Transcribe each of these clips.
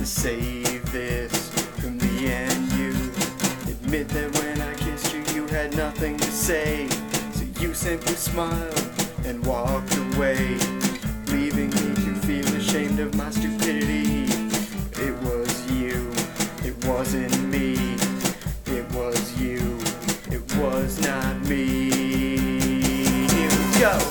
to save this from the end. You admit that when I kissed you, you had nothing to say, so you simply smiled and walked away, leaving me to feel ashamed of my stupidity. It was you, it wasn't me. It was you, it was not me. Here we go.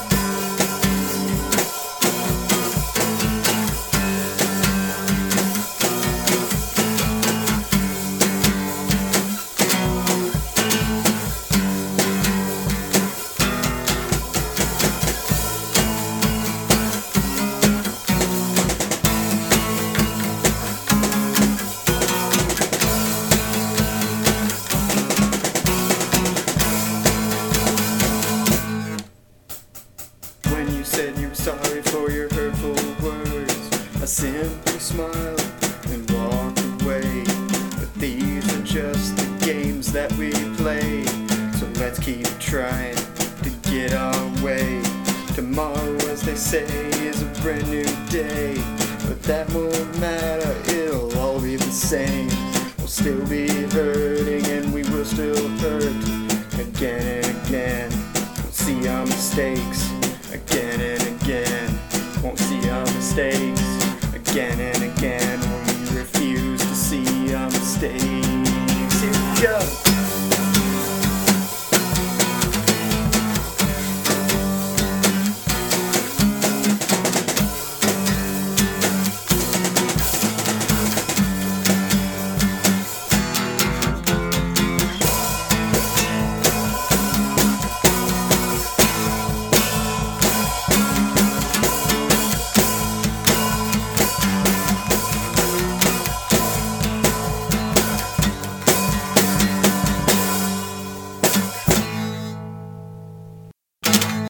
Said you were sorry for your hurtful words, I simply smiled and walked away. But these are just the games that we play, so let's keep trying to get our way. Tomorrow, as they say, is a brand new day, but that won't matter, it'll all be the same.